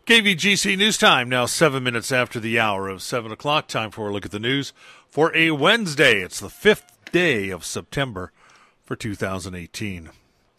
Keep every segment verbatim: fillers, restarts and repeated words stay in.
K V G C News Time, now seven minutes after the hour of seven o'clock. Time for a look at the news for a Wednesday. It's the fifth day of September for two thousand eighteen.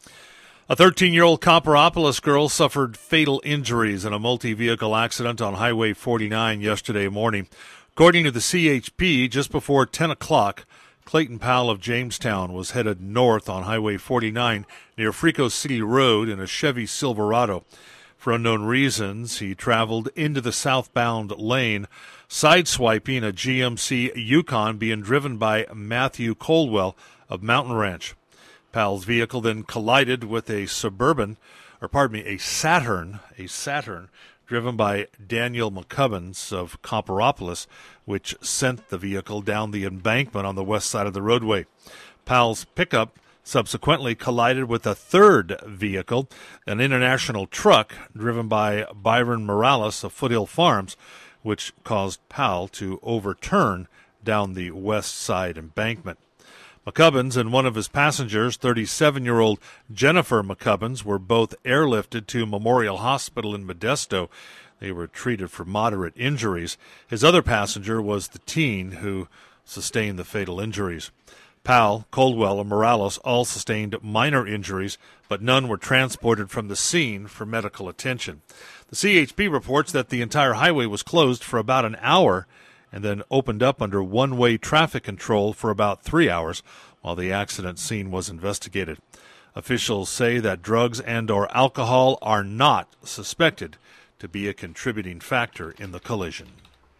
A thirteen-year-old Copperopolis girl suffered fatal injuries in a multi-vehicle accident on Highway forty-nine yesterday morning. According to the C H P, just before ten o'clock, Clayton Powell of Jamestown was headed north on Highway forty-nine near Frico City Road in a Chevy Silverado. For unknown reasons, he traveled into the southbound lane, sideswiping a G M C Yukon being driven by Matthew Coldwell of Mountain Ranch. Powell's vehicle then collided with a Suburban, or pardon me, a Saturn, a Saturn, driven by Daniel McCubbins of Copperopolis, which sent the vehicle down the embankment on the west side of the roadway. Powell's pickup subsequently collided with a third vehicle, an international truck driven by Byron Morales of Foothill Farms, which caused Powell to overturn down the west side embankment. McCubbins and one of his passengers, thirty-seven-year-old Jennifer McCubbins, were both airlifted to Memorial Hospital in Modesto. They were treated for moderate injuries. His other passenger was the teen who sustained the fatal injuries. Powell, Coldwell, and Morales all sustained minor injuries, but none were transported from the scene for medical attention. The C H P reports that the entire highway was closed for about an hour and then opened up under one-way traffic control for about three hours while the accident scene was investigated. Officials say that drugs and or alcohol are not suspected to be a contributing factor in the collision.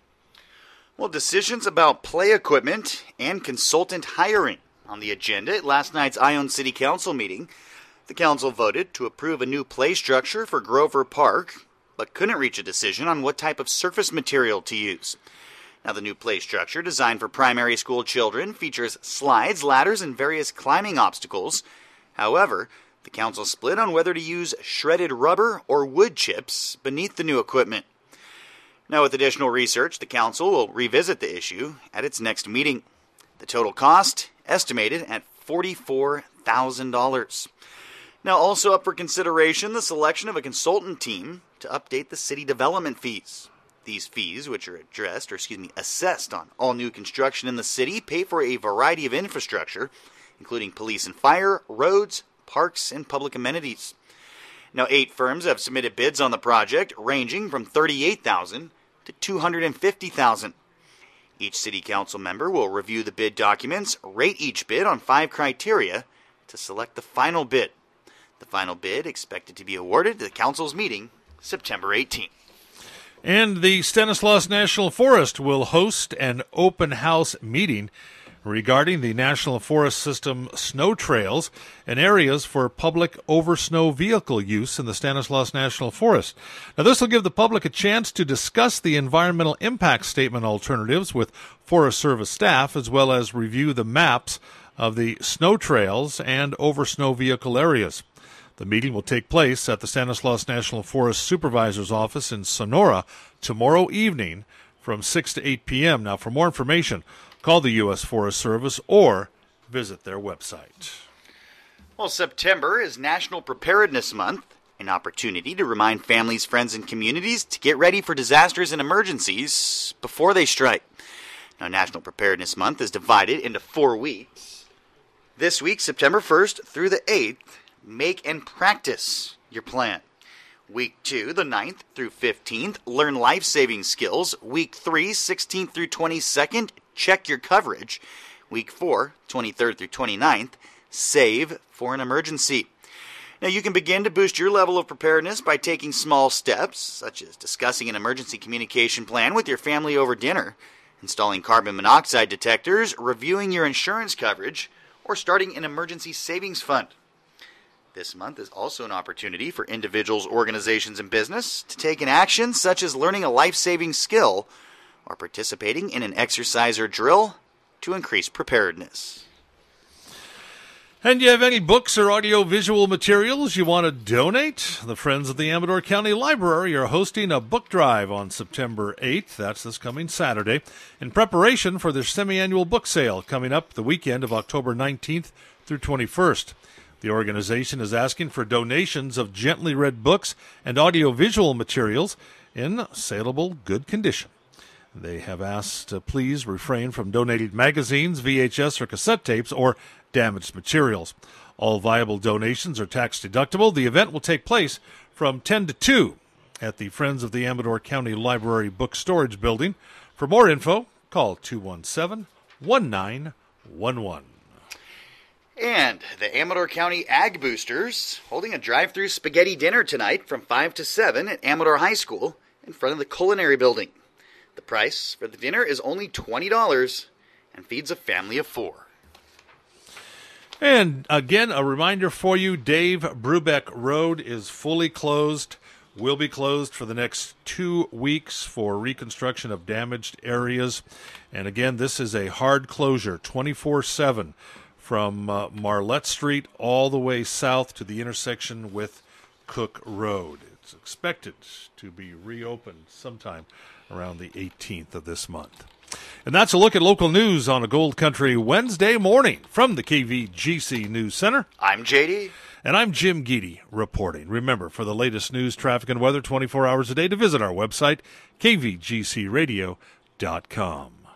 Well, decisions about play equipment and consultant hiring on the agenda at last night's Ione City Council meeting. The council voted to approve a new play structure for Grover Park, but couldn't reach a decision on what type of surface material to use. Now, the new play structure, designed for primary school children, features slides, ladders, and various climbing obstacles. However, the council split on whether to use shredded rubber or wood chips beneath the new equipment. Now, with additional research, the council will revisit the issue at its next meeting. The total cost estimated at forty-four thousand dollars. Now, also up for consideration, the selection of a consultant team to update the city development fees. These fees, which are addressed, or excuse me, assessed on all new construction in the city, pay for a variety of infrastructure, including police and fire, roads, parks, and public amenities. Now, eight firms have submitted bids on the project, ranging from thirty-eight thousand dollars to two hundred fifty thousand dollars. Each city council member will review the bid documents, rate each bid on five criteria to select the final bid. The final bid expected to be awarded at the council's meeting September eighteenth. And the Stanislaus National Forest will host an open house meeting regarding the National Forest System snow trails and areas for public over-snow vehicle use in the Stanislaus National Forest. Now, this will give the public a chance to discuss the environmental impact statement alternatives with Forest Service staff, as well as review the maps of the snow trails and over-snow vehicle areas. The meeting will take place at the Stanislaus National Forest Supervisor's Office in Sonora tomorrow evening from six to eight p.m. Now, for more information, call the U S Forest Service or visit their website. Well, September is National Preparedness Month, an opportunity to remind families, friends, and communities to get ready for disasters and emergencies before they strike. Now, National Preparedness Month is divided into four weeks. This week, September first through the eighth, make and practice your plan. Week two, the ninth through fifteenth, learn life-saving skills. Week three, sixteenth through twenty-second, check your coverage. Week four, twenty-third through twenty-ninth, save for an emergency. Now, you can begin to boost your level of preparedness by taking small steps, such as discussing an emergency communication plan with your family over dinner, installing carbon monoxide detectors, reviewing your insurance coverage, or starting an emergency savings fund. This month is also an opportunity for individuals, organizations, and business to take an action such as learning a life-saving skill or participating in an exercise or drill to increase preparedness. And you have any books or audio-visual materials you want to donate? The Friends of the Amador County Library are hosting a book drive on September eighth. That's this coming Saturday, in preparation for their semi-annual book sale coming up the weekend of October nineteenth through twenty-first. The organization is asking for donations of gently read books and audiovisual materials in saleable, good condition. They have asked to please refrain from donating magazines, V H S or cassette tapes, or damaged materials. All viable donations are tax deductible. The event will take place from ten to two at the Friends of the Amador County Library Book Storage Building. For more info, call two one seven, one nine one one. And the Amador County Ag Boosters holding a drive-through spaghetti dinner tonight from five to seven at Amador High School in front of the Culinary Building. The price for the dinner is only twenty dollars and feeds a family of four. And again, a reminder for you, Dave Brubeck Road is fully closed, will be closed for the next two weeks for reconstruction of damaged areas. And again, this is a hard closure, twenty-four seven, from uh, Marlette Street all the way south to the intersection with Cook Road. It's expected to be reopened sometime around the eighteenth of this month. And that's a look at local news on a Gold Country Wednesday morning from the K V G C News Center. I'm J D. And I'm Jim Geedy reporting. Remember, for the latest news, traffic, and weather twenty-four hours a day, to visit our website, k v g c radio dot com.